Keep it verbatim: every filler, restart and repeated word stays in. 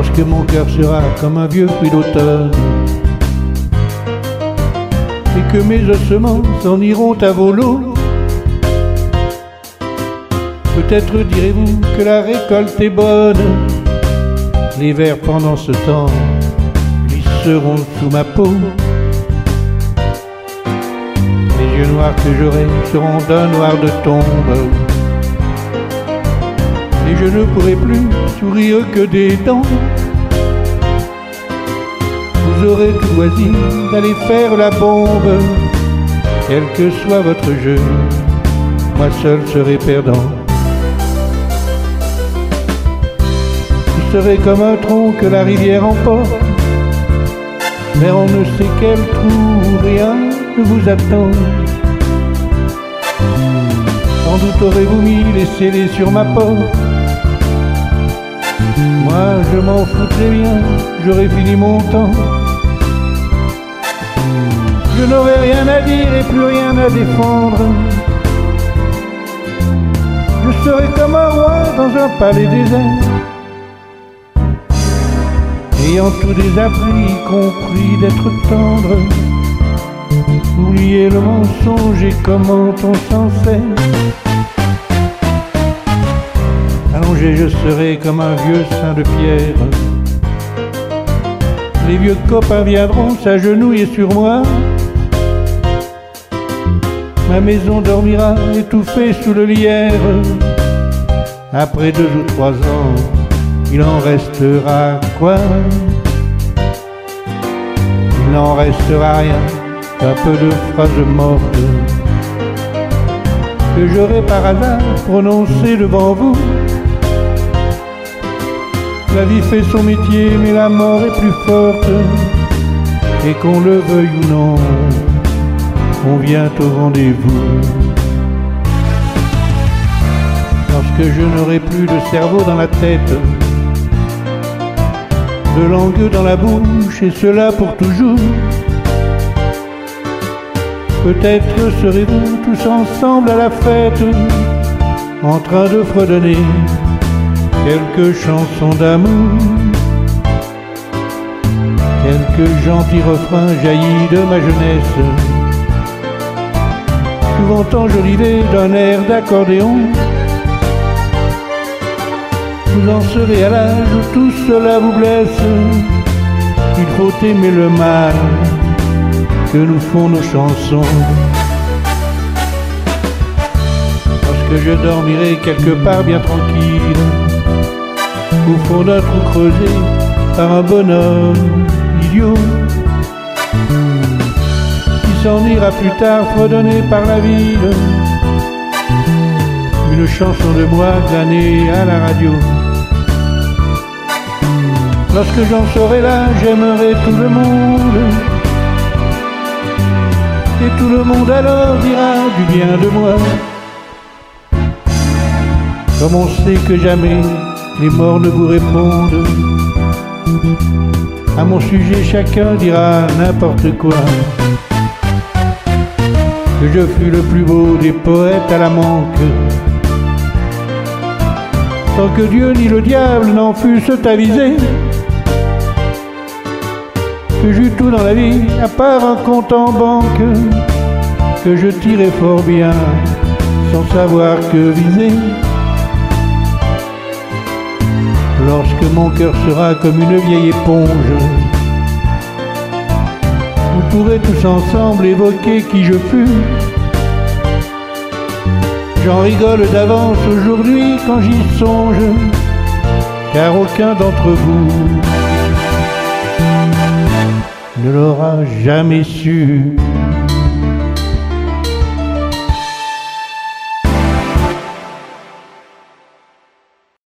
lorsque mon cœur sera comme un vieux fruit d'automne, et que mes ossements s'en iront à volo. Peut-être direz-vous que la récolte est bonne, les vers pendant ce temps glisseront sous ma peau. Les yeux noirs que j'aurai seront d'un noir de tombe, et je ne pourrai plus sourire que des dents. Vous aurez tout loisir d'aller faire la bombe, quel que soit votre jeu, moi seul serai perdant. Vous serez comme un tronc que la rivière emporte, vers on ne sait quel trou, rien ne vous attend. Sans doute aurez-vous mis les scellés sur ma porte. Moi je m'en foutrais bien, j'aurais fini mon temps. Je n'aurai rien à dire et plus rien à défendre. Je serai comme un roi dans un palais désert, ayant tout désappris, y compris d'être tendre. Oubliez le mensonge et comment on s'en sert. Allongé je serai comme un vieux saint de pierre. Les vieux copains viendront s'agenouiller sur moi. Ma maison dormira étouffée sous le lierre. Après deux ou trois ans, il en restera quoi? Il n'en restera rien qu'un peu de phrases mortes que j'aurais par hasard prononcées devant vous. La vie fait son métier, mais la mort est plus forte, et qu'on le veuille ou non, on vient au rendez-vous. Lorsque je n'aurai plus de cerveau dans la tête, de langue dans la bouche, et cela pour toujours, peut-être serez-vous tous ensemble à la fête, en train de fredonner quelques chansons d'amour, quelques gentils refrains jaillis de ma jeunesse, souvent enjolivés d'un air d'accordéon. Vous en serez à l'âge où tout cela vous blesse. Il faut aimer le mal que nous font nos chansons. Lorsque je dormirai quelque part bien tranquille, au fond d'un trou creusé par un bonhomme idiot, qui s'en ira plus tard fredonner par la ville une chanson de moi glanée à la radio. Lorsque j'en serai là, j'aimerai tout le monde, et tout le monde alors dira du bien de moi. Comme on sait que jamais les morts ne vous répondent, à mon sujet chacun dira n'importe quoi, que je fus le plus beau des poètes à la manque, sans que Dieu ni le diable n'en fussent avisés, que j'eus tout dans la vie à part un compte en banque, que je tirais fort bien sans savoir que viser. Lorsque mon cœur sera comme une vieille éponge, vous pourrez tous ensemble évoquer qui je fus. J'en rigole d'avance aujourd'hui quand j'y songe, car aucun d'entre vous ne l'aura jamais su.